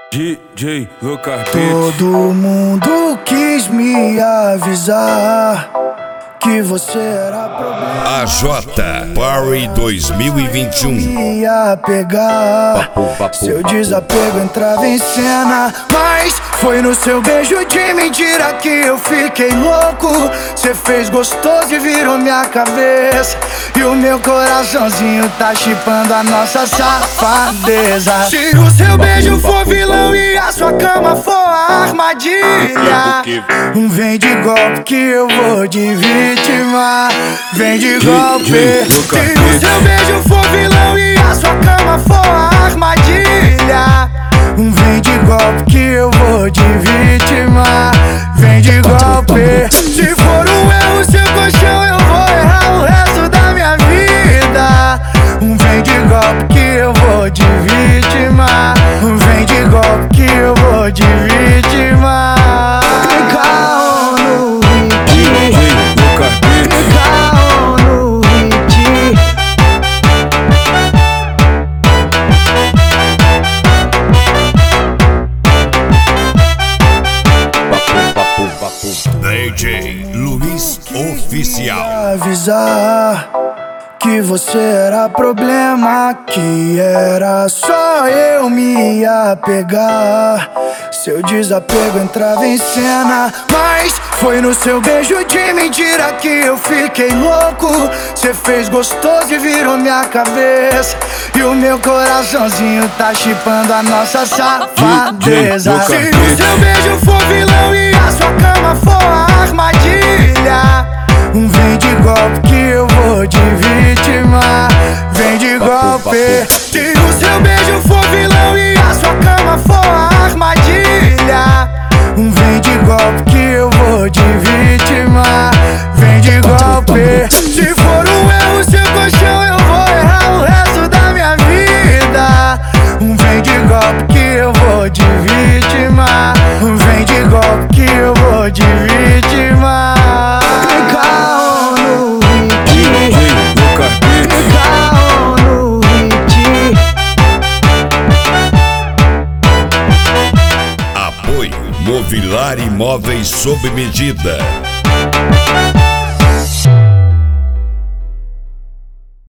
DJ Lucas Beats. Todo mundo quis me avisar que você era problema. AJ Party 2021. Ia pegar. Seu desapego entrava em cena, mas foi no seu beijo de mentira que eu fiquei louco. Cê fez gostoso e virou minha cabeça, e o meu coraçãozinho tá chipando a nossa safadeza. Se o seu beijo for vilão e a sua cama for a armadilha, vem de golpe que eu vou de vítima. Vem de golpe. Se o seu beijo for vilão e a sua cama for a armadilha, vem de golpe que eu vou de vítima. Vem de golpe. Se for um erro seu colchão, eu vou errar o resto da minha vida. Vem de golpe que eu vou de vítima. Vem de golpe que eu vou de vítima. Caô no DJ Lucas Beats. caô no hit. DJ Luiz Oficial. Avisar que você era problema, que era só eu me apegar. Seu desapego entrava em cena, mas foi no seu beijo de mentira que eu fiquei louco. Cê fez gostoso e virou minha cabeça, e o meu coraçãozinho tá chipando a nossa safadeza. Se o seu beijo for vilão e a sua cama for a armadilha, vem de golpe que eu vou de vítima. Vem de golpe. Se o seu beijo for vilão e a sua cama for a armadilha, vem de golpe que eu vou de vítima. Vem de golpe. Se for um erro seu colchão, eu vou errar o resto da minha vida. Vem de golpe que eu vou de vítima. Vem de golpe que eu vou de vítima. Caô no hit. DJ Lucas Beats. Caô no hit. Apoio Mobilar Imóveis sob medida.